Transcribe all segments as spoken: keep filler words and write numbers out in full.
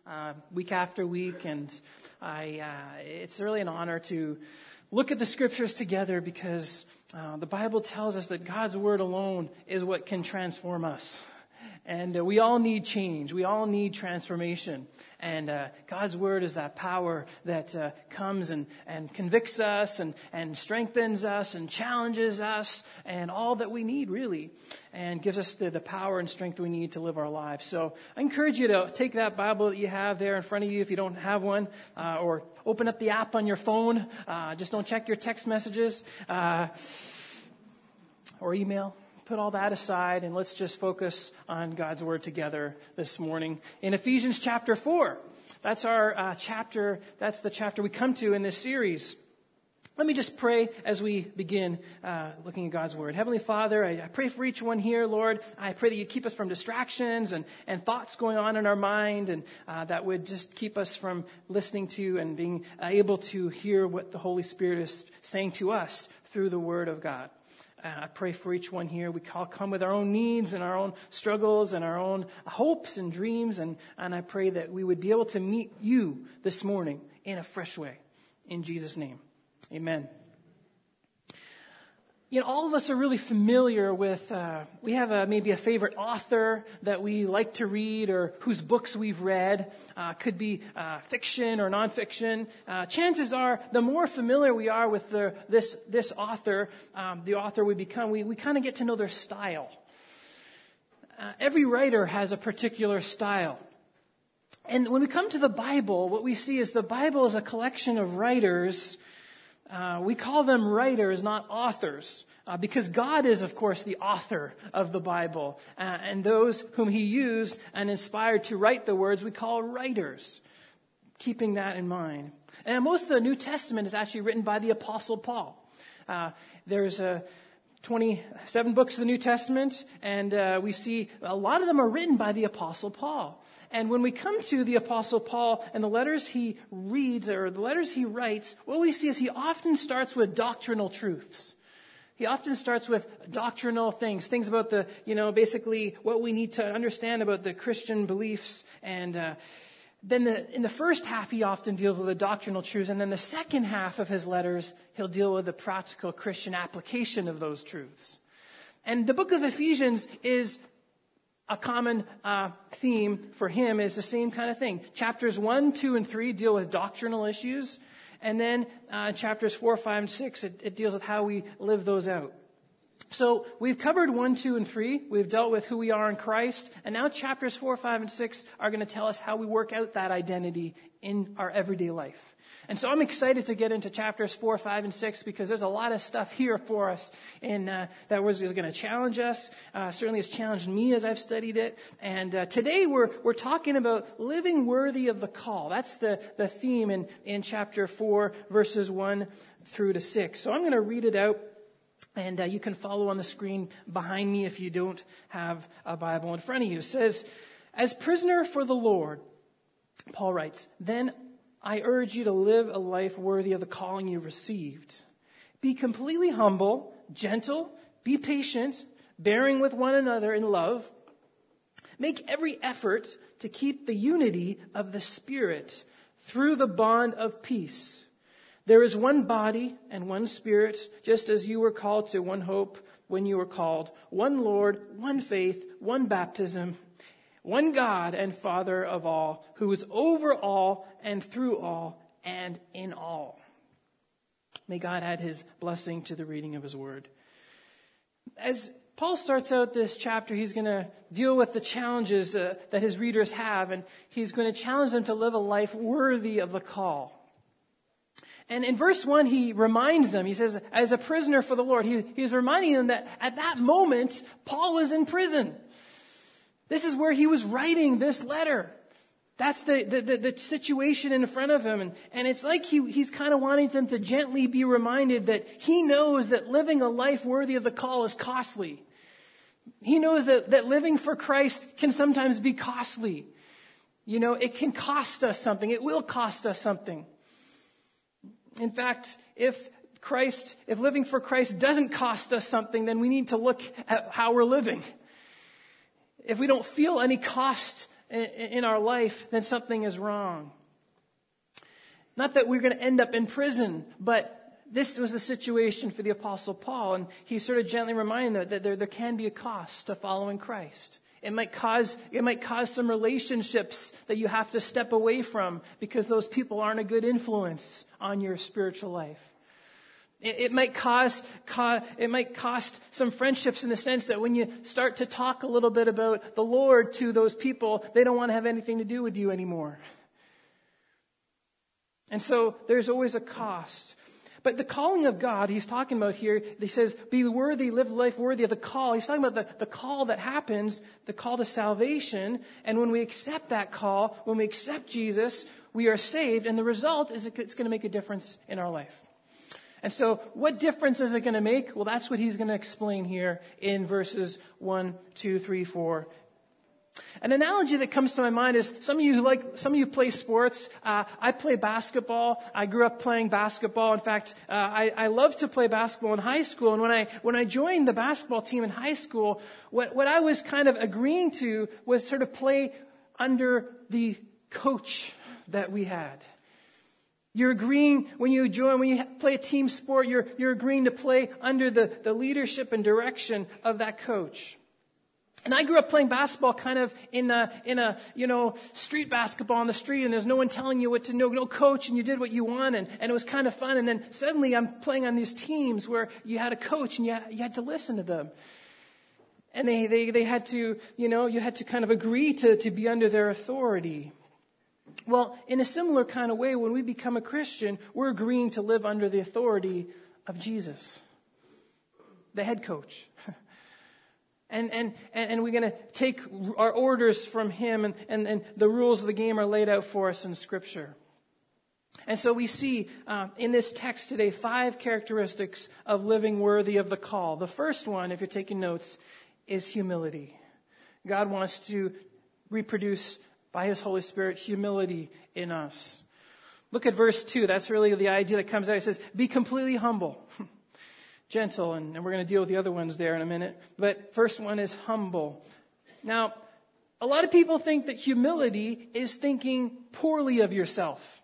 uh, week after week, and I, uh, it's really an honor to look at the scriptures together because uh, the Bible tells us that God's word alone is what can transform us. And uh, we all need change. We all need transformation. And uh, God's word is that power that uh, comes and, and convicts us and, and strengthens us and challenges us and all that we need, really, and gives us the, the power and strength we need to live our lives. So I encourage you to take that Bible that you have there in front of you if you don't have one, uh, or open up the app on your phone. Uh, just don't check your text messages uh, or email. Put all that aside and let's just focus on God's word together this morning. In Ephesians chapter four, that's our uh, chapter, that's the chapter we come to in this series. Let me just pray as we begin uh, looking at God's word. Heavenly Father, I, I pray for each one here, Lord. I pray that you keep us from distractions and, and thoughts going on in our mind, and uh, that would just keep us from listening to and being uh, able to hear what the Holy Spirit is saying to us through the word of God. I pray for each one here. We all come with our own needs and our own struggles and our own hopes and dreams. And, and I pray that we would be able to meet you this morning in a fresh way. In Jesus' name, amen. You know, all of us are really familiar with, uh, we have a, maybe a favorite author that we like to read or whose books we've read. Uh, could be uh, fiction or nonfiction. Uh, chances are, the more familiar we are with the, this this author, um, the author we become, we, we kind of get to know their style. Uh, every writer has a particular style. And when we come to the Bible, what we see is the Bible is a collection of writers. Uh, we call them writers, not authors, uh, because God is, of course, the author of the Bible. Uh, and those whom he used and inspired to write the words, we call writers, keeping that in mind. And most of the New Testament is actually written by the Apostle Paul. Uh, there's a twenty-seven books of the New Testament, and uh, we see a lot of them are written by the Apostle Paul. And when we come to the Apostle Paul and the letters he reads or the letters he writes, what we see is he often starts with doctrinal truths. He often starts with doctrinal things, things about the, you know, basically what we need to understand about the Christian beliefs. And uh, then the, in the first half, he often deals with the doctrinal truths. And then the second half of his letters, he'll deal with the practical Christian application of those truths. And the book of Ephesians is a common uh, theme for him is the same kind of thing. Chapters one, two, and three deal with doctrinal issues. And then uh, chapters four, five, and six, it, it deals with how we live those out. So we've covered one, two, and three. We've dealt with who we are in Christ. And now chapters four, five, and six are going to tell us how we work out that identity in our everyday life. And so I'm excited to get into chapters four, five, and six because there's a lot of stuff here for us in, uh, that was, is going to challenge us. Uh, certainly has challenged me as I've studied it. And uh, today we're we're talking about living worthy of the call. That's the, the theme in, in chapter four, verses one through to six. So I'm going to read it out. And uh, you can follow on the screen behind me if you don't have a Bible in front of you. It says, as prisoner for the Lord, Paul writes, then I urge you to live a life worthy of the calling you received. Be completely humble, gentle, be patient, bearing with one another in love. Make every effort to keep the unity of the Spirit through the bond of peace. There is one body and one Spirit, just as you were called to one hope when you were called, one Lord, one faith, one baptism, one God and Father of all, who is over all and through all and in all. May God add his blessing to the reading of his word. As Paul starts out this chapter, he's going to deal with the challenges uh, that his readers have, and he's going to challenge them to live a life worthy of the call. And in verse one, he reminds them, he says, as a prisoner for the Lord, he, he's reminding them that at that moment, Paul was in prison. This is where he was writing this letter. That's the, the, the, the situation in front of him. And, and it's like he, he's kind of wanting them to gently be reminded that he knows that living a life worthy of the call is costly. He knows that, that living for Christ can sometimes be costly. You know, it can cost us something. It will cost us something. In fact, if Christ, if living for Christ doesn't cost us something, then we need to look at how we're living. If we don't feel any cost in, in our life, then something is wrong. Not that we're going to end up in prison, but this was the situation for the Apostle Paul, and he's sort of gently reminding them that there, there can be a cost to following Christ. It might cause, it might cause some relationships that you have to step away from because those people aren't a good influence on your spiritual life. It, it might cause, cause, it might cost some friendships in the sense that when you start to talk a little bit about the Lord to those people, they don't want to have anything to do with you anymore. And so there's always a cost. But the calling of God, he's talking about here, he says, be worthy, live life worthy of the call. He's talking about the, the call that happens, the call to salvation. And when we accept that call, when we accept Jesus, we are saved. And the result is it's going to make a difference in our life. And so what difference is it going to make? Well, that's what he's going to explain here in verses one, two, three, four. An analogy that comes to my mind is some of you who like, some of you play sports. Uh, I play basketball. I grew up playing basketball. In fact, uh, I, I loved to play basketball in high school. And when I, when I joined the basketball team in high school, what, what I was kind of agreeing to was sort of play under the coach that we had. You're agreeing when you join, when you play a team sport, you're, you're agreeing to play under the, the leadership and direction of that coach. And I grew up playing basketball kind of in a, in a, you know, street basketball on the street, and there's no one telling you what to know, no coach, and you did what you want, and, and it was kind of fun. And then suddenly I'm playing on these teams where you had a coach and you had, you had to listen to them. And they, they, they had to, you know, you had to kind of agree to, to be under their authority. Well, in a similar kind of way, when we become a Christian, we're agreeing to live under the authority of Jesus, the head coach. And, and, and we're going to take our orders from him, and, and, and the rules of the game are laid out for us in Scripture. And so we see uh, in this text today five characteristics of living worthy of the call. The first one, if you're taking notes, is humility. God wants to reproduce by his Holy Spirit humility in us. Look at verse two. That's really the idea that comes out. It says, be completely humble. Gentle, and, and we're going to deal with the other ones there in a minute. But first one is humble. Now, a lot of people think that humility is thinking poorly of yourself.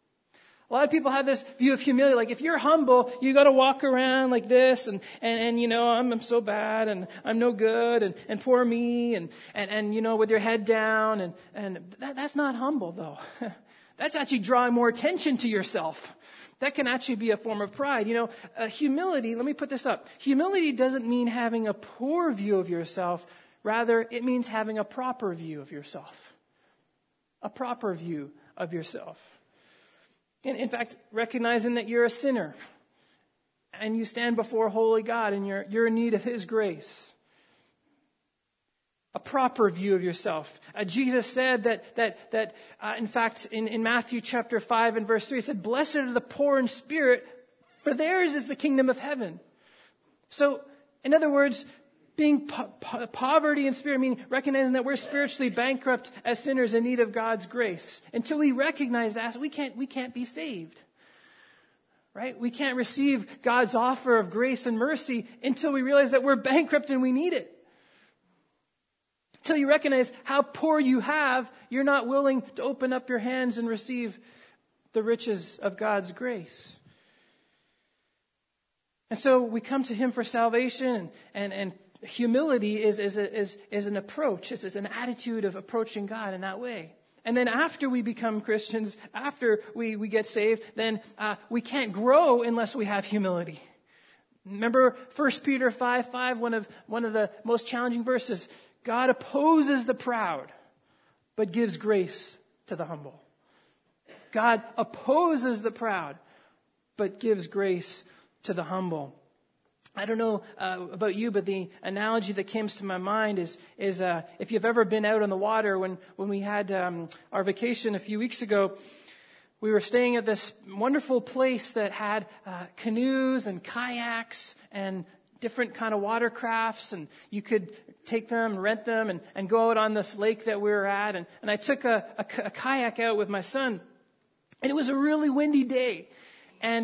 A lot of people have this view of humility, like if you're humble, you got to walk around like this, and, and, and you know, I'm, I'm so bad, and I'm no good, and, and poor me, and, and, and, you know, with your head down, and, and that, that's not humble, though. That's actually drawing more attention to yourself. That can actually be a form of pride. You know, uh, humility, let me put this up. Humility doesn't mean having a poor view of yourself. Rather, it means having a proper view of yourself. A proper view of yourself. In, in fact, recognizing that you're a sinner and you stand before holy God and you're, you're in need of his grace. A proper view of yourself. Uh, Jesus said that, that, that uh, in fact, in, in Matthew chapter five and verse three, he said, blessed are the poor in spirit, for theirs is the kingdom of heaven. So, in other words, being po- po- poverty in spirit, I mean, recognizing that we're spiritually bankrupt as sinners in need of God's grace. Until we recognize that, we can't, we can't be saved. Right? We can't receive God's offer of grace and mercy until we realize that we're bankrupt and we need it. Until you recognize how poor you have, you're not willing to open up your hands and receive the riches of God's grace. And so we come to him for salvation, and, and humility is, is, a, is, is an approach. It's, it's an attitude of approaching God in that way. And then after we become Christians, after we, we get saved, then uh, we can't grow unless we have humility. Remember First Peter five five, one of, one of the most challenging verses. God opposes the proud, but gives grace to the humble. God opposes the proud, but gives grace to the humble. I don't know uh, about you, but the analogy that comes to my mind is, is uh, if you've ever been out on the water. When, when we had um, our vacation a few weeks ago, we were staying at this wonderful place that had uh, canoes and kayaks and different kind of watercrafts, and you could take them, rent them, and, and go out on this lake that we were at. And, and I took a, a, a kayak out with my son, and it was a really windy day. And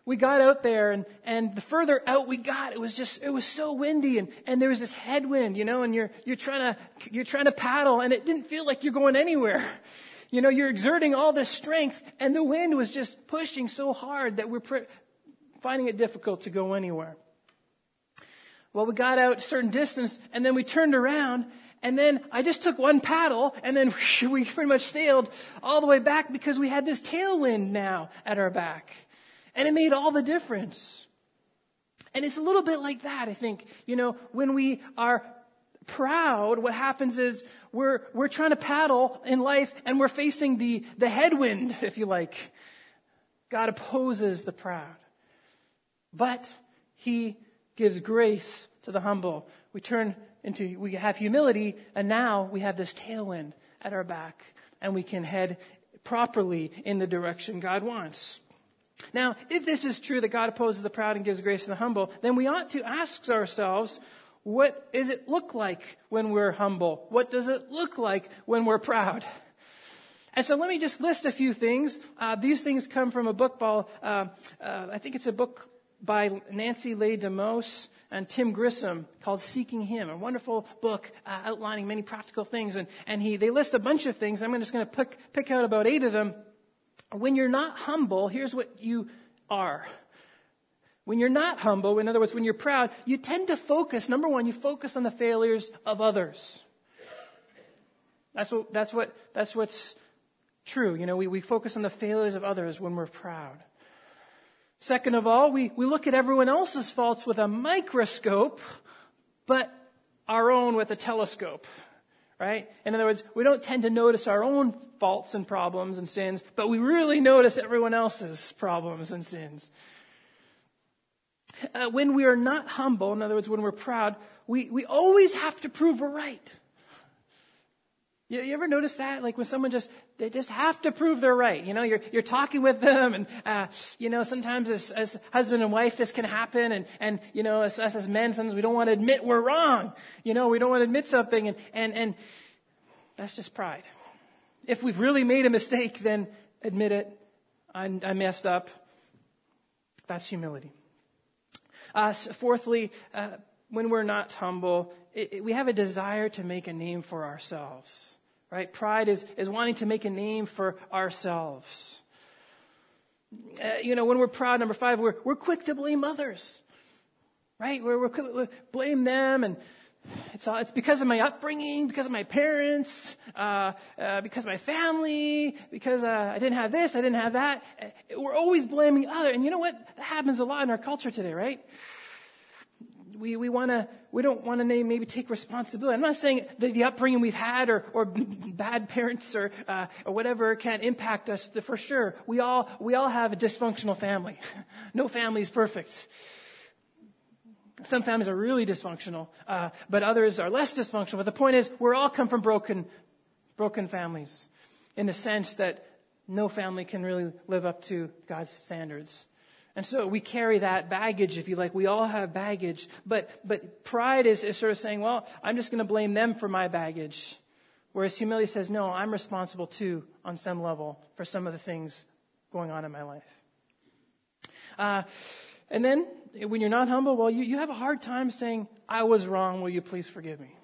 we got out there, and, and the further out we got, it was just, it was so windy, and, and there was this headwind, you know, and you're, you're trying to, you're trying to paddle, and it didn't feel like you're going anywhere. You know, you're exerting all this strength, and the wind was just pushing so hard that we're pre- finding it difficult to go anywhere. Well, we got out a certain distance, and then we turned around, and then I just took one paddle, and then we pretty much sailed all the way back because we had this tailwind now at our back. And it made all the difference. And it's a little bit like that, I think. You know, when we are proud, what happens is we're we're trying to paddle in life, and we're facing the, the headwind, if you like. God opposes the proud. But He gives grace to the humble. We turn into, we have humility, and now we have this tailwind at our back, and we can head properly in the direction God wants. Now, if this is true that God opposes the proud and gives grace to the humble, then we ought to ask ourselves, what does it look like when we're humble? What does it look like when we're proud? And so let me just list a few things. Uh, these things come from a book by, uh, uh, I think it's a book by Nancy Leigh DeMose and Tim Grissom called Seeking Him, a wonderful book uh, outlining many practical things. And, and he they list a bunch of things. I'm just going to pick, pick out about eight of them. When you're not humble, here's what you are. When you're not humble, in other words, when you're proud, you tend to focus, number one, you focus on the failures of others. That's what, that's what, that's what's true. You know, we, we focus on the failures of others when we're proud. Second of all, we, we look at everyone else's faults with a microscope, but our own with a telescope. Right? In other words, we don't tend to notice our own faults and problems and sins, but we really notice everyone else's problems and sins. Uh, when we are not humble, in other words, when we're proud, we, we always have to prove we're right. You, you ever notice that? Like when someone just, they just have to prove they're right. You know, you're, you're talking with them, and, uh, you know, sometimes as, as husband and wife, this can happen. And, and, you know, as us as men, sometimes we don't want to admit we're wrong. You know, we don't want to admit something. And, and, and that's just pride. If we've really made a mistake, then admit it. I, I messed up. That's humility. Uh, fourthly, uh, when we're not humble, it, it, we have a desire to make a name for ourselves. Right? Pride is, is wanting to make a name for ourselves. Uh, you know, when we're proud, number five, we're, we're quick to blame others. Right? We're, we're, we blame them, and it's all, it's because of my upbringing, because of my parents, uh, uh, because of my family, because uh, I didn't have this, I didn't have that. We're always blaming other. And you know what? That happens a lot in our culture today, right? We we want to we don't want to maybe take responsibility. I'm not saying that the upbringing we've had or or bad parents or uh, or whatever can't impact us. For sure, we all we all have a dysfunctional family. No family is perfect. Some families are really dysfunctional, uh, but others are less dysfunctional. But the point is, we all come from broken broken families, in the sense that no family can really live up to God's standards. And so we carry that baggage, if you like. We all have baggage. But but pride is, is sort of saying, well, I'm just going to blame them for my baggage. Whereas humility says, no, I'm responsible too, on some level, for some of the things going on in my life. Uh, and then, when you're not humble, well, you, you have a hard time saying, I was wrong, will you please forgive me?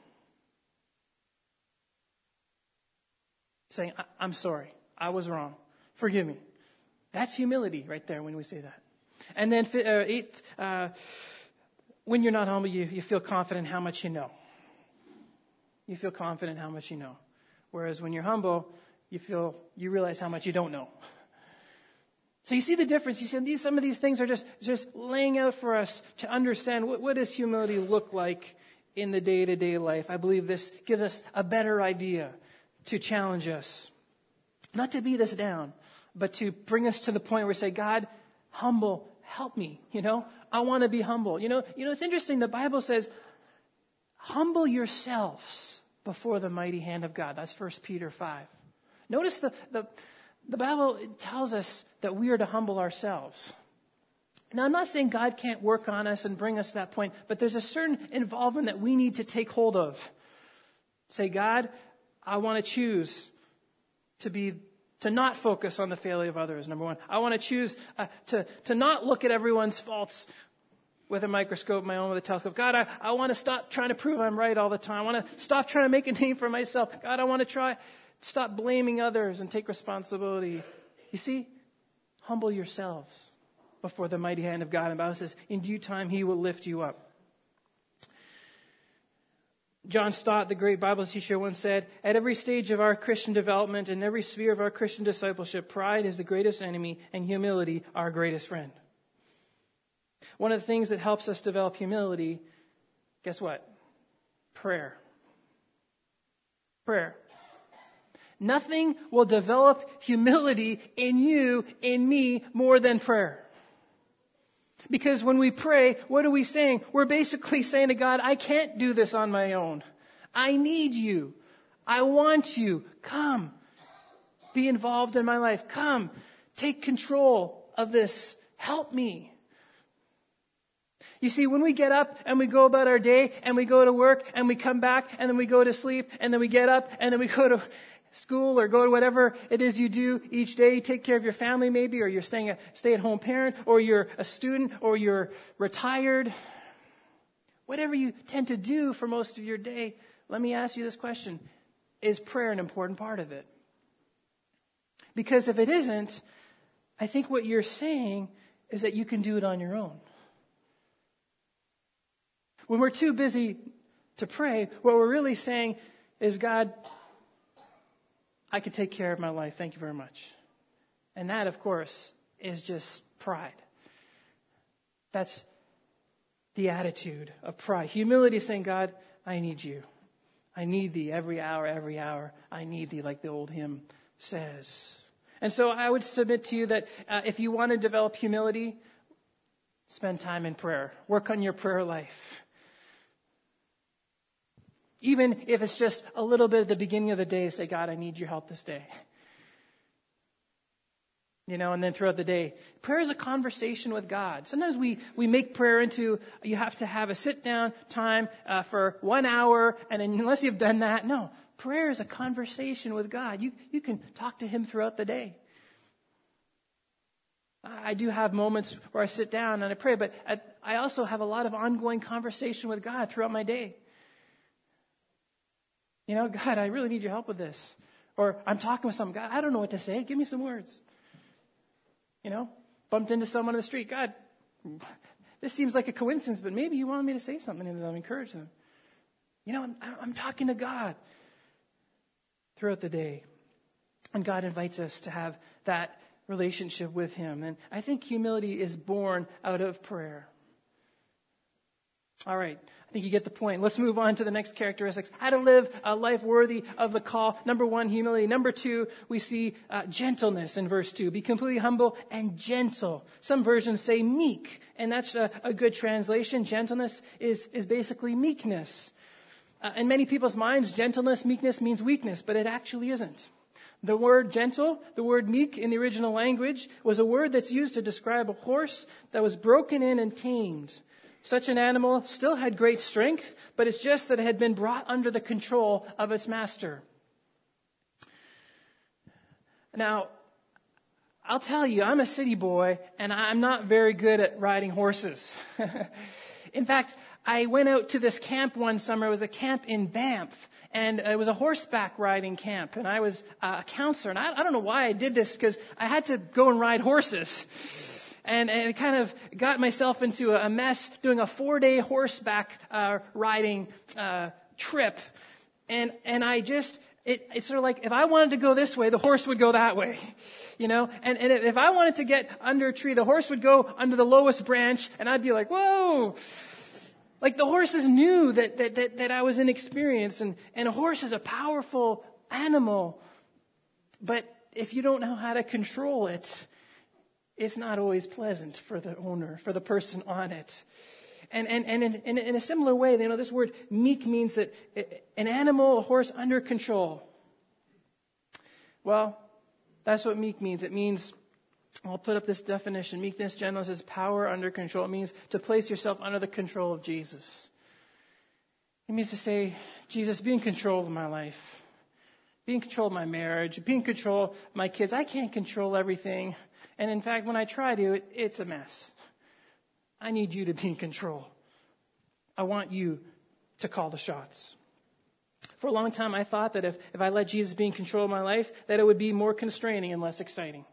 Saying, I, I'm sorry, I was wrong, forgive me. That's humility right there when we say that. And then uh, eighth, uh, when you're not humble, you, you feel confident how much you know. You feel confident how much you know. Whereas when you're humble, you feel you realize how much you don't know. So you see the difference. You see these, some of these things are just, just laying out for us to understand what, what does humility look like in the day-to-day life. I believe this gives us a better idea to challenge us. Not to beat us down, but to bring us to the point where we say, God, humble, help me. You know, I want to be humble. You know, you know, it's interesting. The Bible says, humble yourselves before the mighty hand of God. That's First Peter five. Notice the, the, the Bible tells us that we are to humble ourselves. Now, I'm not saying God can't work on us and bring us to that point, but there's a certain involvement that we need to take hold of. Say, God, I want to choose to be to not focus on the failure of others, number one. I want to choose uh, to, to not look at everyone's faults with a microscope, my own with a telescope. God, I, I want to stop trying to prove I'm right all the time. I want to stop trying to make a name for myself. God, I want to try, stop blaming others and take responsibility. You see, humble yourselves before the mighty hand of God. And the Bible says, in due time, he will lift you up. John Stott, the great Bible teacher, once said, at every stage of our Christian development and every sphere of our Christian discipleship, pride is the greatest enemy and humility our greatest friend. One of the things that helps us develop humility, guess what? Prayer. Prayer. Nothing will develop humility in you, in me, more than prayer. Because when we pray, what are we saying? We're basically saying to God, I can't do this on my own. I need you. I want you. Come. Be involved in my life. Come. Take control of this. Help me. You see, when we get up and we go about our day and we go to work and we come back and then we go to sleep and then we get up and then we go to school or go to whatever it is you do each day, take care of your family maybe, or you're staying a stay-at-home parent, or you're a student, or you're retired. Whatever you tend to do for most of your day, let me ask you this question. Is prayer an important part of it? Because if it isn't, I think what you're saying is that you can do it on your own. When we're too busy to pray, what we're really saying is, God, I can take care of my life. Thank you very much. And that, of course, is just pride. That's the attitude of pride. Humility is saying, God, I need you. I need thee every hour, every hour. I need thee, like the old hymn says. And so I would submit to you that uh, if you want to develop humility, spend time in prayer. Work on your prayer life. Even if it's just a little bit at the beginning of the day, say, God, I need your help this day. You know, and then throughout the day. Prayer is a conversation with God. Sometimes we, we make prayer into, you have to have a sit-down time uh, for one hour, and then unless you've done that, no. Prayer is a conversation with God. You, you can talk to him throughout the day. I do have moments where I sit down and I pray, but I, I also have a lot of ongoing conversation with God throughout my day. You know, God, I really need your help with this. Or I'm talking with someone. God, I don't know what to say. Give me some words. You know, bumped into someone on the street. God, this seems like a coincidence, but maybe you wanted me to say something to them, encourage them. You know, I'm, I'm talking to God throughout the day. And God invites us to have that relationship with him. And I think humility is born out of prayer. All right. I think you get the point. Let's move on to the next characteristics. How to live a life worthy of the call. Number one, humility. Number two, we see uh, gentleness in verse two. Be completely humble and gentle. Some versions say meek, and that's a, a good translation. Gentleness is, is basically meekness. Uh, in many people's minds, gentleness, meekness means weakness, but it actually isn't. The word gentle, the word meek in the original language, was a word that's used to describe a horse that was broken in and tamed. Such an animal still had great strength, but it's just that it had been brought under the control of its master. Now, I'll tell you, I'm a city boy, and I'm not very good at riding horses. In fact, I went out to this camp one summer. It was a camp in Banff, and it was a horseback riding camp, and I was a counselor. And I, I don't know why I did this, because I had to go and ride horses. And, and kind of got myself into a mess doing a four-day horseback uh, riding uh, trip. And and I just, it, it's sort of like, if I wanted to go this way, the horse would go that way. You know? And, and if I wanted to get under a tree, the horse would go under the lowest branch, and I'd be like, whoa! Like the horses knew that that that, that I was inexperienced. And, and a horse is a powerful animal. But if you don't know how to control it, it's not always pleasant for the owner, for the person on it. And and and in, in, in a similar way, you know, this word meek means that an animal, a horse under control. Well, that's what meek means. It means, I'll put up this definition. Meekness, gentleness is power under control. It means to place yourself under the control of Jesus. It means to say, Jesus, be in control of my life. be in control of my marriage, be in control of my kids. I can't control everything. And in fact, when I try to, it, it's a mess. I need you to be in control. I want you to call the shots. For a long time, I thought that if, if I let Jesus be in control of my life, that it would be more constraining and less exciting.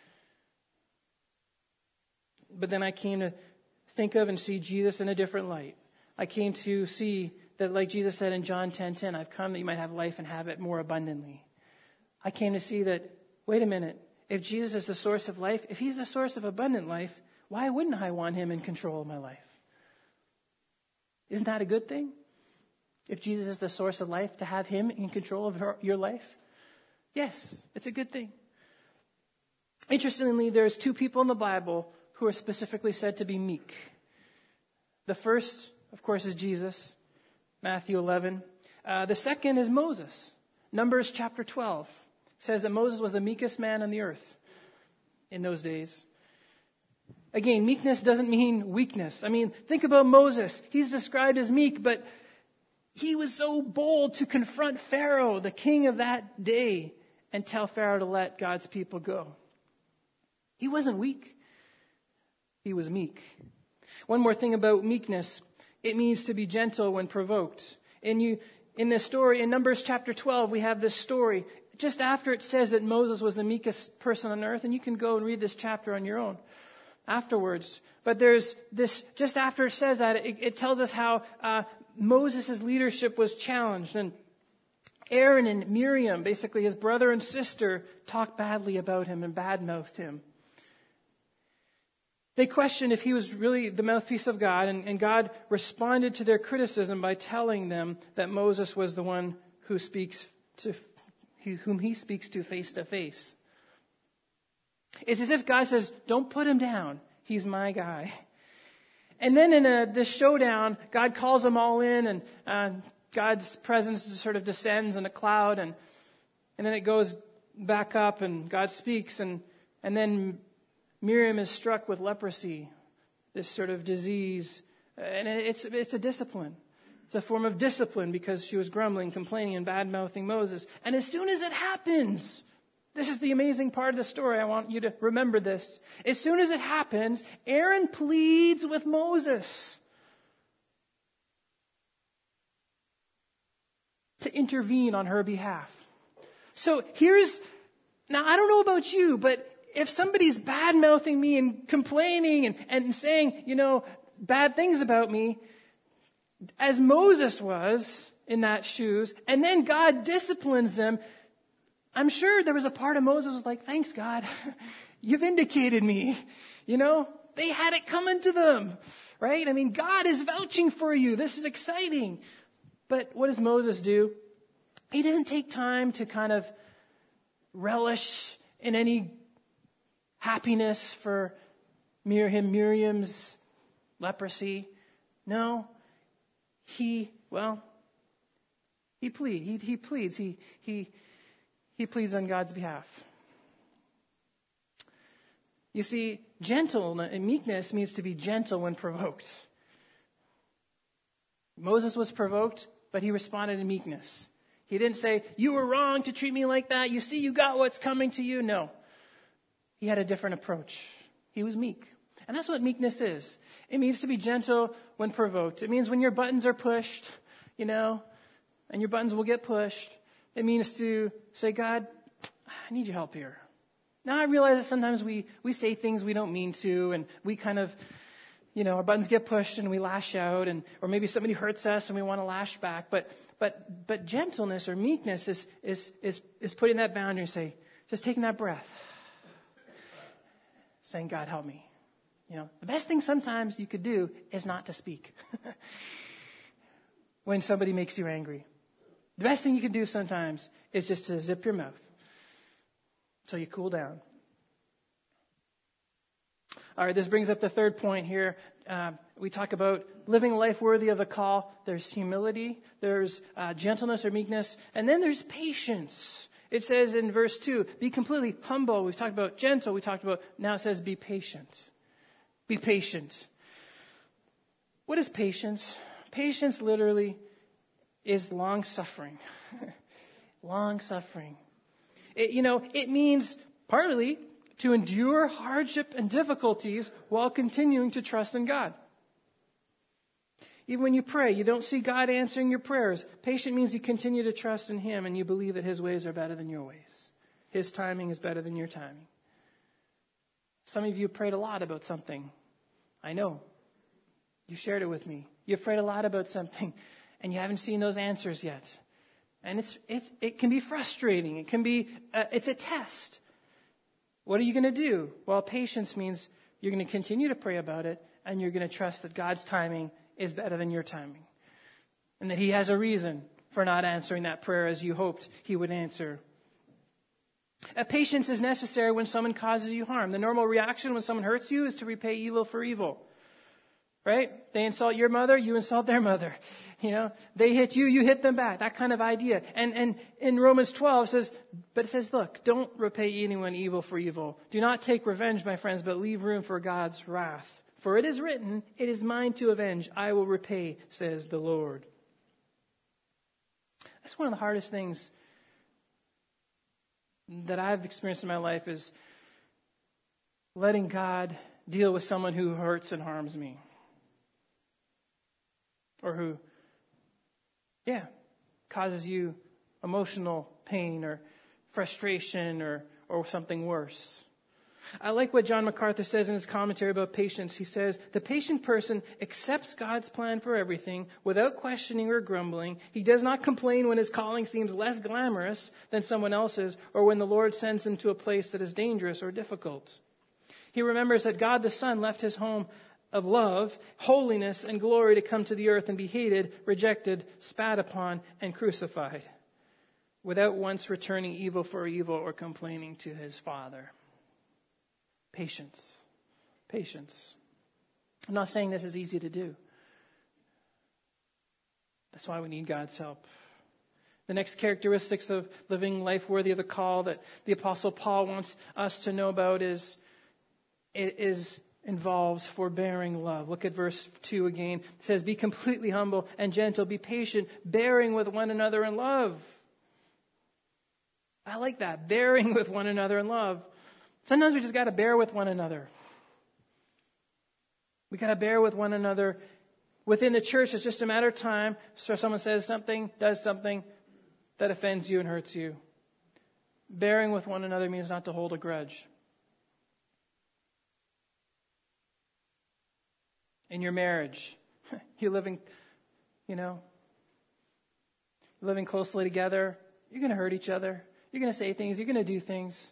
But then I came to think of and see Jesus in a different light. I came to see that, like Jesus said in John ten ten, I've come that you might have life and have it more abundantly. I came to see that, wait a minute, if Jesus is the source of life, if he's the source of abundant life, why wouldn't I want him in control of my life? Isn't that a good thing? If Jesus is the source of life, to have him in control of her, your life? Yes, it's a good thing. Interestingly, there's two people in the Bible who are specifically said to be meek. The first, of course, is Jesus, Matthew eleven. Uh, the second is Moses. Numbers chapter twelve says that Moses was the meekest man on the earth in those days. Again, meekness doesn't mean weakness. I mean, think about Moses. He's described as meek, but he was so bold to confront Pharaoh, the king of that day, and tell Pharaoh to let God's people go. He wasn't weak. He was meek. One more thing about meekness. It means to be gentle when provoked. And you, in this story, in Numbers chapter twelve, we have this story just after it says that Moses was the meekest person on earth. And you can go and read this chapter on your own afterwards. But there's this, just after it says that, it, it tells us how uh, Moses' leadership was challenged. And Aaron and Miriam, basically his brother and sister, talked badly about him and badmouthed him. They questioned if he was really the mouthpiece of God, and, and God responded to their criticism by telling them that Moses was the one who speaks to, whom he speaks to face to face. It's as if God says, don't put him down. He's my guy. And then in a, this showdown, God calls them all in, and uh, God's presence sort of descends in a cloud, and and then it goes back up, and God speaks, and and then Miriam is struck with leprosy, this sort of disease, and it's it's a discipline. It's a form of discipline because she was grumbling, complaining, and bad-mouthing Moses. And as soon as it happens, this is the amazing part of the story. I want you to remember this. As soon as it happens, Aaron pleads with Moses to intervene on her behalf. So here's, now I don't know about you, but if somebody's bad-mouthing me and complaining and, and saying, you know, bad things about me, as Moses was in that shoes, and then God disciplines them, I'm sure there was a part of Moses was like, thanks, God. You vindicated me. You know, they had it coming to them, right? I mean, God is vouching for you. This is exciting. But what does Moses do? He didn't take time to kind of relish in any happiness for Miriam, Miriam's leprosy. No, he, well, he plead, he, he pleads, he, he, he pleads on God's behalf. You see, gentle and meekness means to be gentle when provoked. Moses was provoked, but he responded in meekness. He didn't say, you were wrong to treat me like that. You see, you got what's coming to you. No. He had a different approach. He was meek. And that's what meekness is. It means to be gentle when provoked. It means when your buttons are pushed, you know, and your buttons will get pushed. It means to say, God, I need your help here. Now I realize that sometimes we, we say things we don't mean to, and we kind of, you know, our buttons get pushed and we lash out, and or maybe somebody hurts us and we want to lash back. But but but gentleness or meekness is is is is putting that boundary and say, just taking that breath. Saying, God, help me. You know, the best thing sometimes you could do is not to speak when somebody makes you angry. The best thing you can do sometimes is just to zip your mouth until you cool down. All right, this brings up the third point here. Uh, we talk about living a life worthy of the call. There's humility, there's uh, gentleness or meekness, and then there's patience. It says in verse two, be completely humble. We've talked about gentle. We talked about, now it says be patient. Be patient. What is patience? Patience literally is long suffering. long-suffering. It, you know, it means partly to endure hardship and difficulties while continuing to trust in God. Even when you pray, you don't see God answering your prayers. Patient means you continue to trust in Him and you believe that His ways are better than your ways. His timing is better than your timing. Some of you prayed a lot about something. I know. You shared it with me. You've prayed a lot about something and you haven't seen those answers yet. And it's, it's, it can be frustrating. It can be, uh, it's a test. What are you going to do? Well, patience means you're going to continue to pray about it and you're going to trust that God's timing is better than your timing. And that He has a reason for not answering that prayer as you hoped He would answer. A patience is necessary when someone causes you harm. The normal reaction when someone hurts you is to repay evil for evil. Right? They insult your mother, you insult their mother. You know, they hit you, you hit them back. That kind of idea. And and in Romans twelve it says, but it says, look, don't repay anyone evil for evil. Do not take revenge, my friends, but leave room for God's wrath. For it is written, it is mine to avenge. I will repay, says the Lord. That's one of the hardest things that I've experienced in my life is letting God deal with someone who hurts and harms me. Or who, yeah, causes you emotional pain or frustration or, or something worse. I like what John MacArthur says in his commentary about patience. He says, the patient person accepts God's plan for everything without questioning or grumbling. He does not complain when his calling seems less glamorous than someone else's or when the Lord sends him to a place that is dangerous or difficult. He remembers that God the Son left His home of love, holiness, and glory to come to the earth and be hated, rejected, spat upon, and crucified without once returning evil for evil or complaining to His Father. Patience. Patience. I'm not saying this is easy to do. That's why we need God's help. The next characteristics of living life worthy of the call that the Apostle Paul wants us to know about is it is involves forbearing love. Look at verse two again. It says, be completely humble and gentle, be patient, bearing with one another in love. I like that, bearing with one another in love. Sometimes we just got to bear with one another. We got to bear with one another. Within the church, it's just a matter of time. So someone says something, does something that offends you and hurts you. Bearing with one another means not to hold a grudge. In your marriage, you're living, you know, living closely together. You're going to hurt each other. You're going to say things. You're going to do things.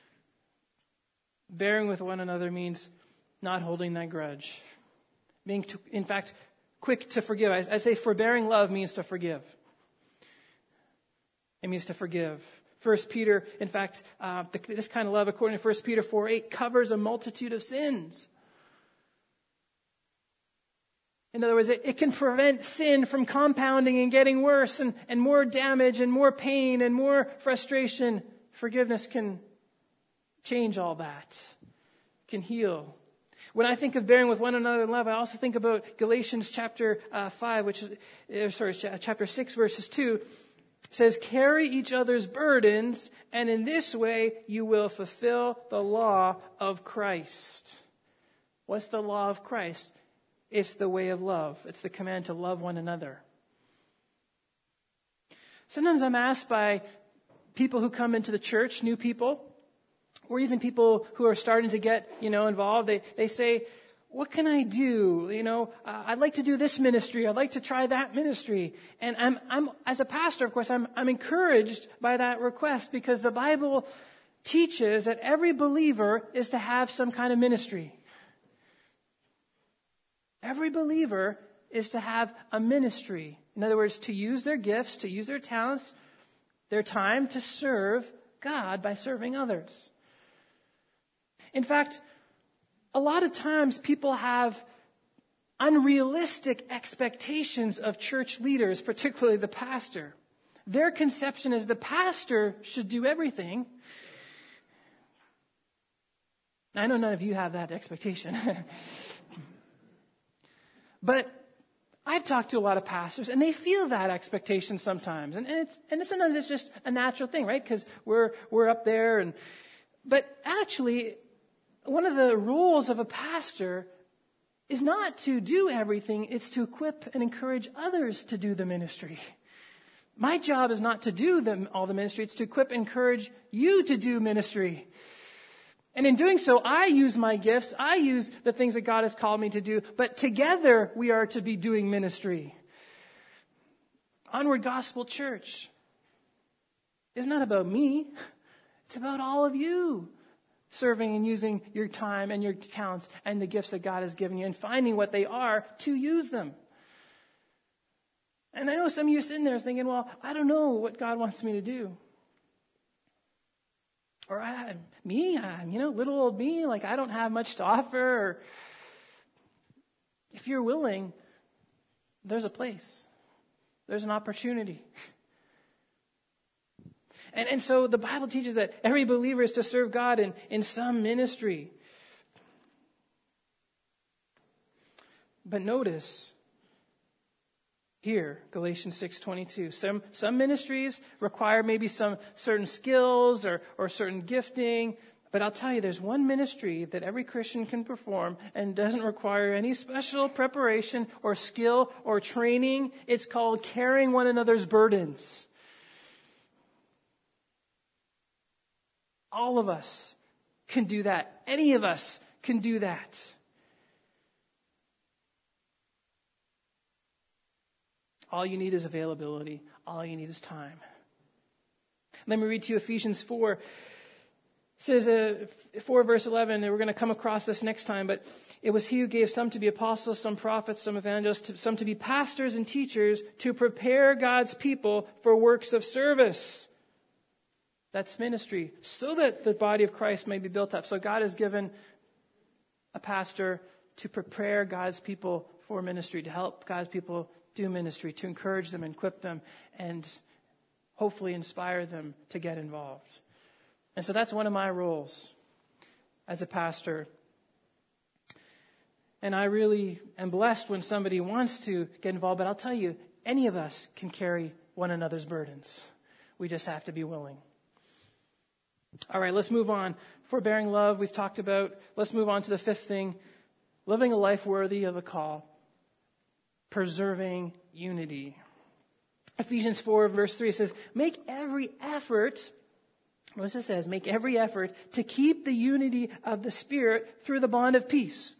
Bearing with one another means not holding that grudge. Being, to, in fact, quick to forgive. I, I say forbearing love means to forgive. It means to forgive. First Peter, in fact, uh, the, this kind of love, according to First Peter four eight, covers a multitude of sins. In other words, it, it can prevent sin from compounding and getting worse and, and more damage and more pain and more frustration. Forgiveness can change all that, can heal. When I think of bearing with one another in love, I also think about Galatians chapter uh, five, which is, uh, sorry, chapter six, verses two. It says, carry each other's burdens, and in this way you will fulfill the law of Christ. What's the law of Christ? It's the way of love. It's the command to love one another. Sometimes I'm asked by people who come into the church, new people, or even people who are starting to get, you know, involved. They they say, what can I do? You know, uh, I'd like to do this ministry. I'd like to try that ministry. And I'm, I'm as a pastor, of course, I'm, I'm encouraged by that request because the Bible teaches that every believer is to have some kind of ministry. Every believer is to have a ministry. In other words, to use their gifts, to use their talents, their time to serve God by serving others. In fact, a lot of times people have unrealistic expectations of church leaders, particularly the pastor. Their conception is the pastor should do everything. I know none of you have that expectation. But I've talked to a lot of pastors, and they feel that expectation sometimes. And, and, it's, and sometimes it's just a natural thing, right? Because we're, we're up there. And But actually, one of the roles of a pastor is not to do everything. It's to equip and encourage others to do the ministry. My job is not to do them, all the ministry. It's to equip and encourage you to do ministry. And in doing so, I use my gifts. I use the things that God has called me to do. But together, we are to be doing ministry. Onward Gospel Church is not about me. It's about all of you serving and using your time and your talents and the gifts that God has given you and finding what they are to use them. And I know some of you are sitting there thinking, well, I don't know what God wants me to do. Or I, me, I, you know, little old me, like I don't have much to offer. Or if you're willing, there's a place. There's an opportunity. And, and so the Bible teaches that every believer is to serve God in, in some ministry. But notice here, Galatians six twenty-two, some, some ministries require maybe some certain skills or, or certain gifting. But I'll tell you, there's one ministry that every Christian can perform and doesn't require any special preparation or skill or training. It's called carrying one another's burdens. All of us can do that. Any of us can do that. All you need is availability. All you need is time. Let me read to you Ephesians four. It says, uh, four verse eleven, and we're going to come across this next time, but it was he who gave some to be apostles, some prophets, some evangelists, some to be pastors and teachers to prepare God's people for works of service. That's ministry, so that the body of Christ may be built up. So God has given a pastor to prepare God's people for ministry, to help God's people do ministry, to encourage them and equip them and hopefully inspire them to get involved. And so that's one of my roles as a pastor. And I really am blessed when somebody wants to get involved. But I'll tell you, any of us can carry one another's burdens. We just have to be willing. All right, let's move on. Forbearing love, we've talked about. Let's move on to the fifth thing. Living a life worthy of a call. Preserving unity. Ephesians four verse three says, make every effort, notice it says, make every effort to keep the unity of the Spirit through the bond of peace.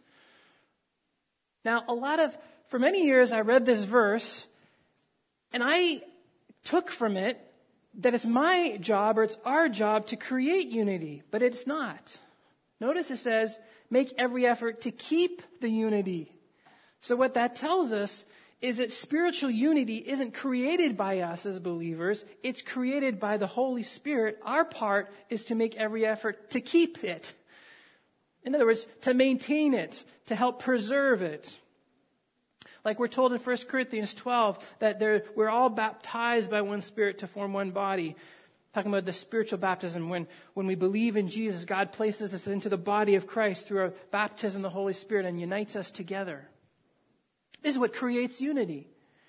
Now, a lot of, for many years I read this verse and I took from it that it's my job or it's our job to create unity, but it's not. Notice it says, make every effort to keep the unity. So what that tells us is that spiritual unity isn't created by us as believers. It's created by the Holy Spirit. Our part is to make every effort to keep it. In other words, to maintain it, to help preserve it. Like we're told in First Corinthians twelve that there, we're all baptized by one Spirit to form one body. Talking about the spiritual baptism. When, when we believe in Jesus, God places us into the body of Christ through our baptism of the Holy Spirit and unites us together. This is what creates unity.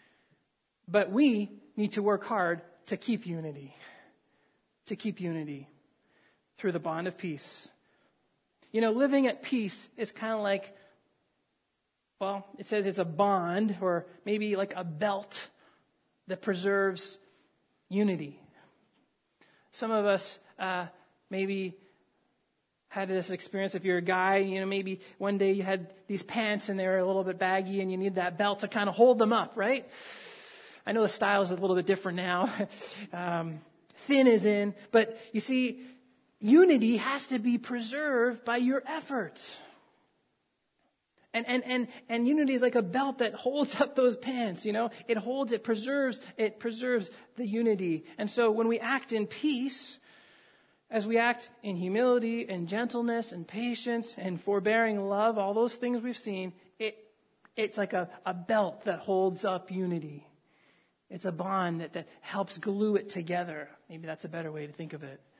But we need to work hard to keep unity. To keep unity through the bond of peace. You know, living at peace is kind of like, well, it says it's a bond or maybe like a belt that preserves unity. Some of us uh, maybe had this experience. If you're a guy, you know, maybe one day you had these pants and they were a little bit baggy and you need that belt to kind of hold them up, right? I know the style is a little bit different now. um, thin is in. But you see, unity has to be preserved by your efforts. And, and, and, and unity is like a belt that holds up those pants, you know. It holds, it preserves, it preserves the unity. And so when we act in peace, as we act in humility and gentleness and patience and forbearing love, all those things we've seen, it it's like a, a belt that holds up unity. It's a bond that, that helps glue it together. Maybe that's a better way to think of it.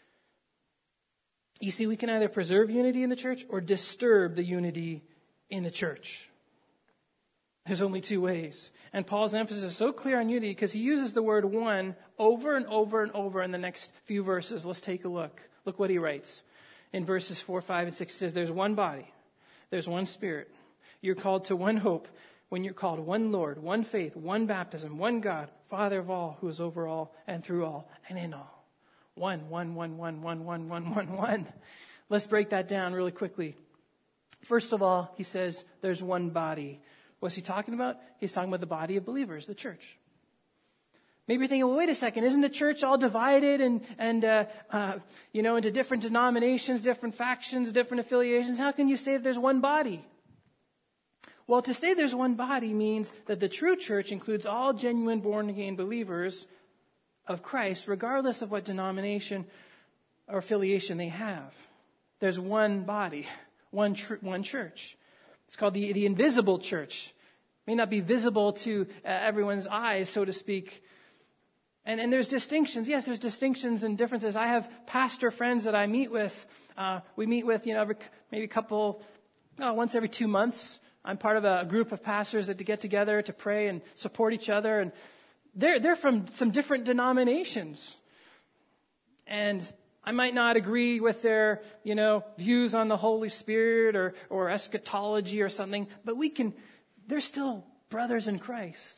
You see, we can either preserve unity in the church or disturb the unity in the church. There's only two ways. And Paul's emphasis is so clear on unity because he uses the word one over and over and over in the next few verses. Let's take a look. Look what he writes. In verses four, five, and six, it says, there's one body. There's one Spirit. You're called to one hope when you're called one Lord, one faith, one baptism, one God, Father of all, who is over all and through all and in all. One, one, one, one, one, one, one, one, one. Let's break that down really quickly. First of all, he says there's one body. What's he talking about? He's talking about the body of believers, the church. Maybe you're thinking, well, wait a second, isn't the church all divided and, and uh, uh, you know, into different denominations, different factions, different affiliations? How can you say that there's one body? Well, to say there's one body means that the true church includes all genuine born-again believers of Christ, regardless of what denomination or affiliation they have. There's one body, one tr- one church. It's called the, the invisible church. It may not be visible to uh, everyone's eyes, so to speak. And, and there's distinctions. Yes, there's distinctions and differences. I have pastor friends that I meet with. Uh, we meet with, you know, every, maybe a couple, oh, once every two months. I'm part of a group of pastors that to get together to pray and support each other. And they're, they're from some different denominations. And I might not agree with their, you know, views on the Holy Spirit or, or eschatology or something, but we can, they're still brothers in Christ.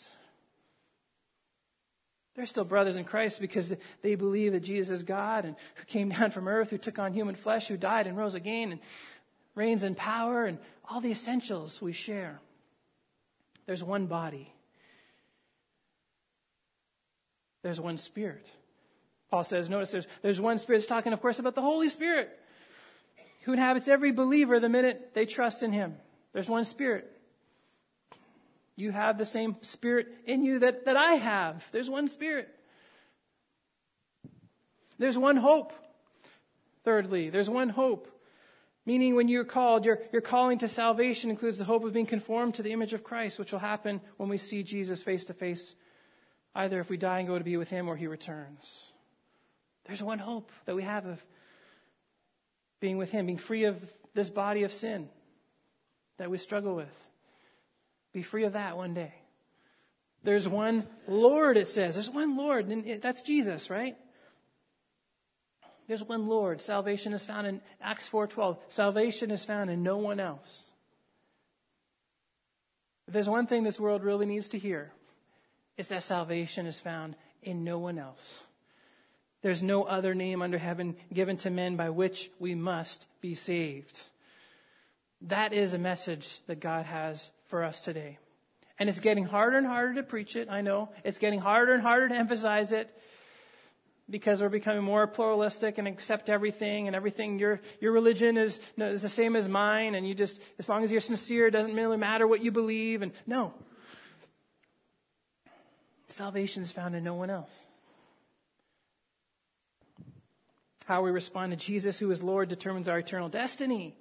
They're still brothers in Christ because they believe that Jesus is God and who came down from earth, who took on human flesh, who died and rose again and reigns in power, and all the essentials we share. There's one body. There's one Spirit. Paul says, notice there's, there's one Spirit. It's talking, of course, about the Holy Spirit who inhabits every believer the minute they trust in Him. There's one Spirit. You have the same Spirit in you that, that I have. There's one Spirit. There's one hope. Thirdly, there's one hope. Meaning when you're called, your, your calling to salvation includes the hope of being conformed to the image of Christ, which will happen when we see Jesus face to face, either if we die and go to be with Him or He returns. There's one hope that we have of being with Him, being free of this body of sin that we struggle with. Be free of that one day. There's one Lord, it says. There's one Lord, and that's Jesus, right? There's one Lord. Salvation is found in Acts four twelve. Salvation is found in no one else. If there's one thing this world really needs to hear, it's that salvation is found in no one else. There's no other name under heaven given to men by which we must be saved. That is a message that God has for us today. And it's getting harder and harder to preach it, I know. It's getting harder and harder to emphasize it because we're becoming more pluralistic and accept everything and everything. Your your religion is, is the same as mine, and you just, as long as you're sincere, it doesn't really matter what you believe. And no. Salvation is found in no one else. How we respond to Jesus, who is Lord, determines our eternal destiny.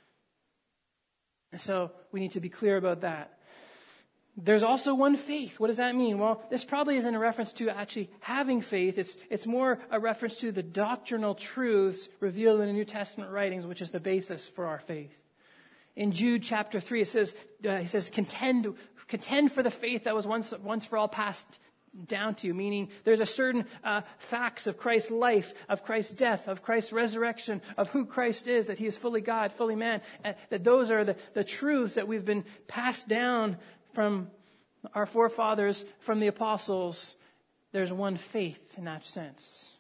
And so we need to be clear about that. There's also one faith. What does that mean? Well, this probably isn't a reference to actually having faith. It's it's more a reference to the doctrinal truths revealed in the New Testament writings, which is the basis for our faith. In Jude chapter three, it says, uh, he says, contend, contend for the faith that was once once for all passed down to you, meaning there's a certain uh, facts of Christ's life, of Christ's death, of Christ's resurrection, of who Christ is, that He is fully God, fully man, and that those are the, the truths that we've been passed down from our forefathers, from the apostles. There's one faith in that sense.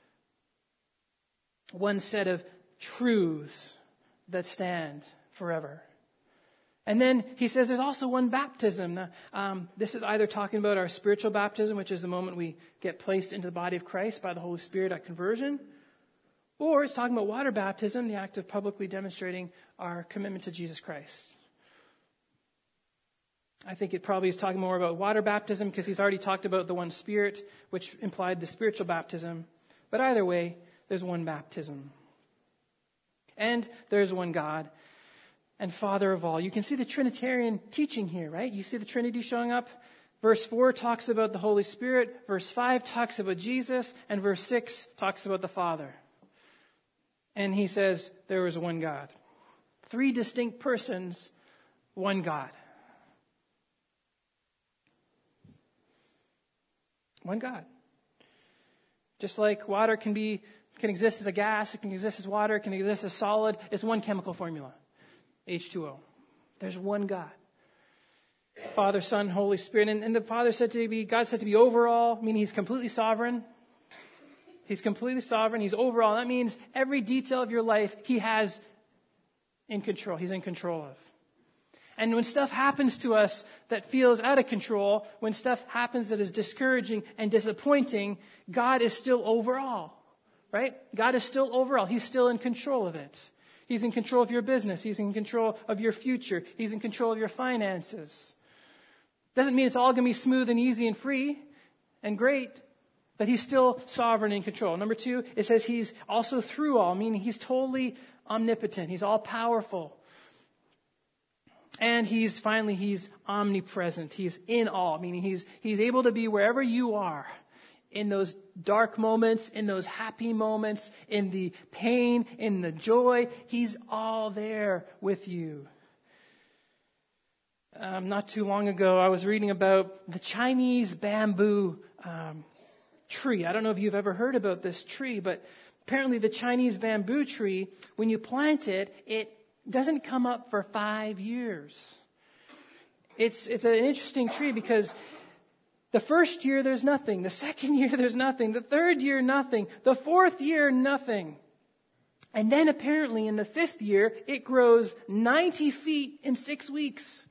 One set of truths that stand forever. And then he says there's also one baptism. Now, um, this is either talking about our spiritual baptism, which is the moment we get placed into the body of Christ by the Holy Spirit at conversion, or it's talking about water baptism, the act of publicly demonstrating our commitment to Jesus Christ. I think it probably is talking more about water baptism because he's already talked about the one Spirit, which implied the spiritual baptism. But either way, there's one baptism. And there's one God and Father of all. You can see the Trinitarian teaching here, right? You see the Trinity showing up. Verse four talks about the Holy Spirit. Verse five talks about Jesus. And verse six talks about the Father. And he says there is one God. Three distinct persons, one God. One God. Just like water can be can exist as a gas, it can exist as water, it can exist as solid, it's one chemical formula. H two O. There's one God. Father, Son, Holy Spirit. And, and the Father said to be, God said to be overall, meaning He's completely sovereign. He's completely sovereign. He's overall. That means every detail of your life He has in control. He's in control of. And when stuff happens to us that feels out of control, when stuff happens that is discouraging and disappointing, God is still overall, right? God is still overall. He's still in control of it. He's in control of your business. He's in control of your future. He's in control of your finances. Doesn't mean it's all going to be smooth and easy and free and great, but He's still sovereign and in control. Number two, it says He's also through all, meaning He's totally omnipotent. He's all powerful. And he's finally, he's omnipresent. He's in all, meaning he's, he's able to be wherever you are, in those dark moments, in those happy moments, in the pain, in the joy. He's all there with you. Um, not too long ago, I was reading about the Chinese bamboo um, tree. I don't know if you've ever heard about this tree, but apparently the Chinese bamboo tree, when you plant it, it doesn't come up for five years. It's it's an interesting tree because the first year there's nothing. The second year there's nothing. The third year nothing. The fourth year nothing. And then apparently in the fifth year it grows ninety feet in six weeks.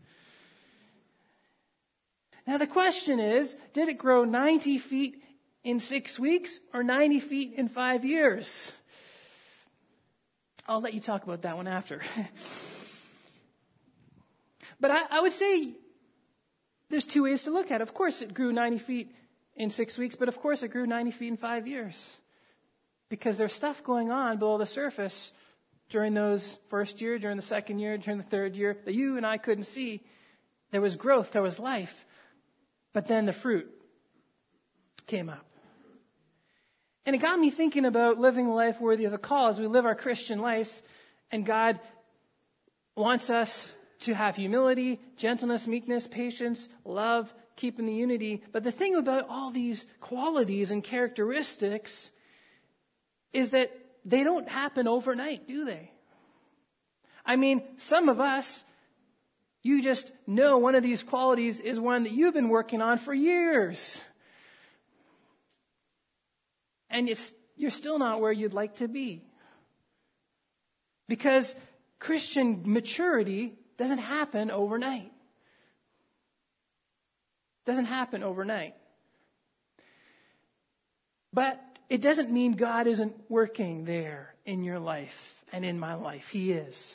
Now the question is, did it grow ninety feet in six weeks or ninety feet in five years? I'll let you talk about that one after. But I, I would say there's two ways to look at it. Of course, it grew ninety feet in six weeks, but of course, it grew ninety feet in five years. Because there's stuff going on below the surface during those first year, during the second year, during the third year that you and I couldn't see. There was growth, there was life. But then the fruit came up. And it got me thinking about living a life worthy of the call as we live our Christian lives. And God wants us to have humility, gentleness, meekness, patience, love, keeping the unity. But the thing about all these qualities and characteristics is that they don't happen overnight, do they? I mean, some of us, you just know one of these qualities is one that you've been working on for years. And it's, you're still not where you'd like to be. Because Christian maturity doesn't happen overnight. Doesn't happen overnight. But it doesn't mean God isn't working there in your life and in my life. He is.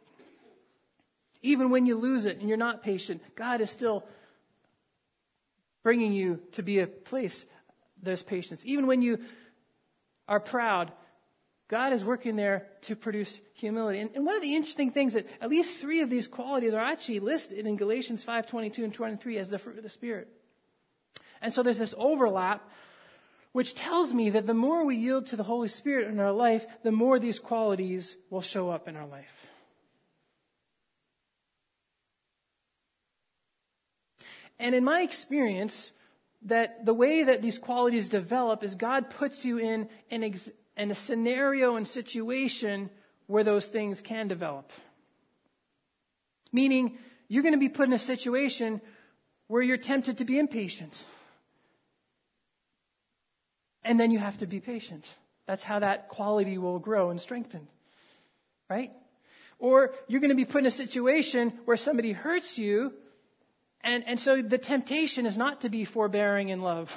Even when you lose it and you're not patient, God is still bringing you to be a place there's patience. Even when you are proud, God is working there to produce humility. And, and one of the interesting things that at least three of these qualities are actually listed in Galatians five twenty-two and twenty-three as the fruit of the Spirit. And so there's this overlap, which tells me that the more we yield to the Holy Spirit in our life, the more these qualities will show up in our life. And in my experience, that the way that these qualities develop is God puts you in an ex- in a scenario and situation where those things can develop. Meaning, you're going to be put in a situation where you're tempted to be impatient. And then you have to be patient. That's how that quality will grow and strengthen. Right? Or you're going to be put in a situation where somebody hurts you. And, and so the temptation is not to be forbearing in love.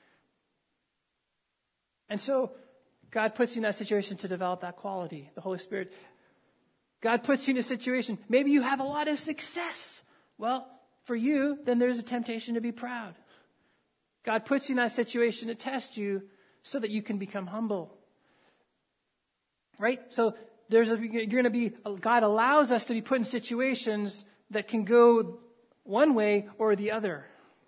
And so God puts you in that situation to develop that quality, the Holy Spirit. God puts you in a situation, maybe you have a lot of success. Well, for you, then there's a temptation to be proud. God puts you in that situation to test you so that you can become humble. Right? So there's a, you're going to be, God allows us to be put in situations that can go one way or the other.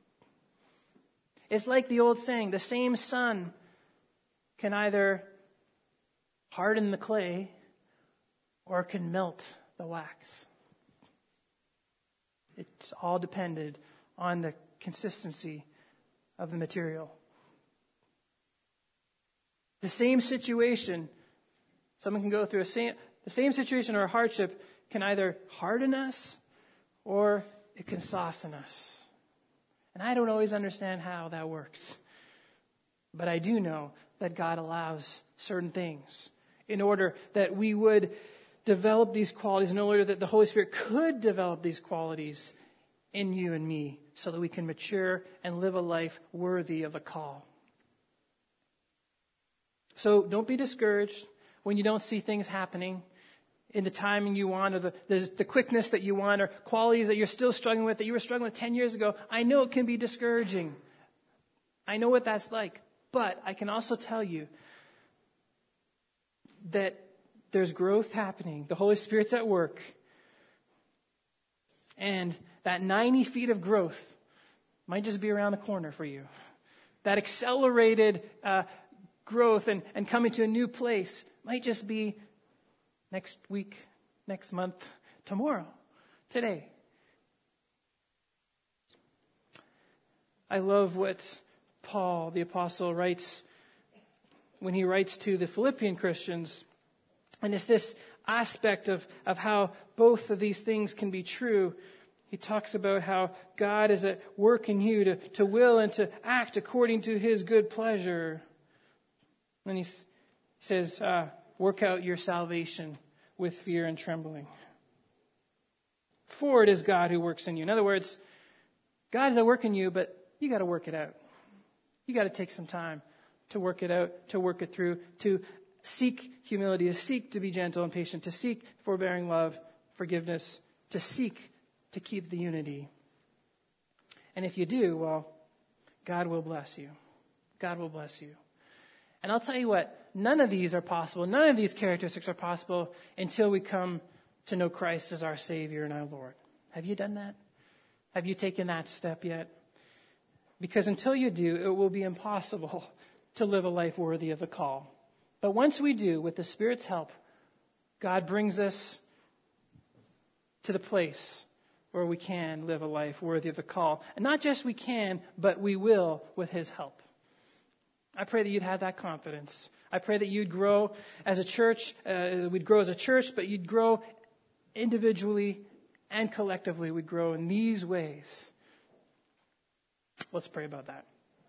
It's like the old saying, the same sun can either harden the clay or can melt the wax. It's all depended on the consistency of the material. The same situation, someone can go through a same, the same situation or a hardship can either harden us or it can soften us. And I don't always understand how that works. But I do know that God allows certain things in order that we would develop these qualities, in order that the Holy Spirit could develop these qualities in you and me so that we can mature and live a life worthy of the call. So don't be discouraged when you don't see things happening in the timing you want, or the, the, the quickness that you want, or qualities that you're still struggling with, that you were struggling with ten years ago. I know it can be discouraging. I know what that's like. But I can also tell you that there's growth happening. The Holy Spirit's at work. And that ninety feet of growth might just be around the corner for you. That accelerated uh, growth and, and coming to a new place might just be next week, next month, tomorrow, today. I love what Paul, the apostle, writes when he writes to the Philippian Christians. And it's this aspect of, of how both of these things can be true. He talks about how God is at work in you to, to will and to act according to his good pleasure. And he says, uh, work out your salvation with fear and trembling. For it is God who works in you. In other words, God is at work in you, but you got to work it out. You got to take some time to work it out, to work it through, to seek humility, to seek to be gentle and patient, to seek forbearing love, forgiveness, to seek to keep the unity. And if you do, well, God will bless you. God will bless you. And I'll tell you what, none of these are possible. None of these characteristics are possible until we come to know Christ as our Savior and our Lord. Have you done that? Have you taken that step yet? Because until you do, it will be impossible to live a life worthy of the call. But once we do, with the Spirit's help, God brings us to the place where we can live a life worthy of the call. And not just we can, but we will with his help. I pray that you'd have that confidence. I pray that you'd grow as a church, uh, we'd grow as a church, but you'd grow individually and collectively. We'd grow in these ways. Let's pray about that.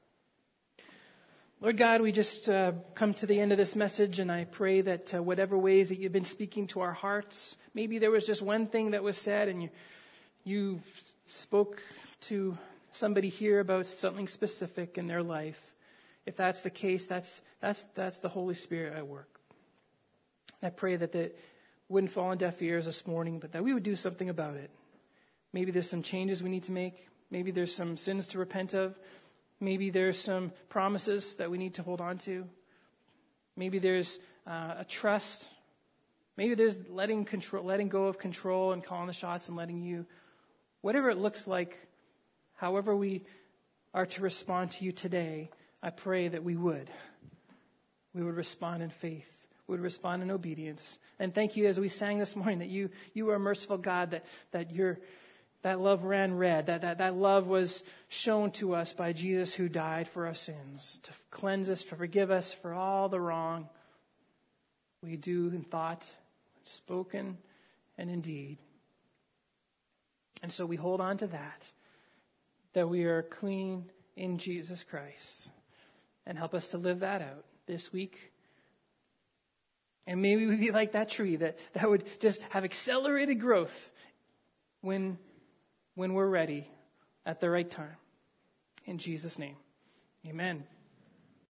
Lord God, we just uh, come to the end of this message, and I pray that uh, whatever ways that you've been speaking to our hearts, maybe there was just one thing that was said, and you you spoke to somebody here about something specific in their life. If that's the case, that's that's that's the Holy Spirit at work. I pray that that wouldn't fall on deaf ears this morning, but that we would do something about it. Maybe there's some changes we need to make. Maybe there's some sins to repent of. Maybe there's some promises that we need to hold on to. Maybe there's uh, a trust. Maybe there's letting control, letting go of control and calling the shots and letting you. Whatever it looks like, however we are to respond to you today, I pray that we would. We would respond in faith. We would respond in obedience. And thank you, as we sang this morning, that you you are a merciful God, that that your that love ran red, that, that that love was shown to us by Jesus, who died for our sins, to cleanse us, to forgive us for all the wrong we do in thought, spoken, and in deed. And so we hold on to that, that we are clean in Jesus Christ. And help us to live that out this week. And maybe we be like that tree that, that would just have accelerated growth when, when we're ready at the right time. In Jesus' name, amen.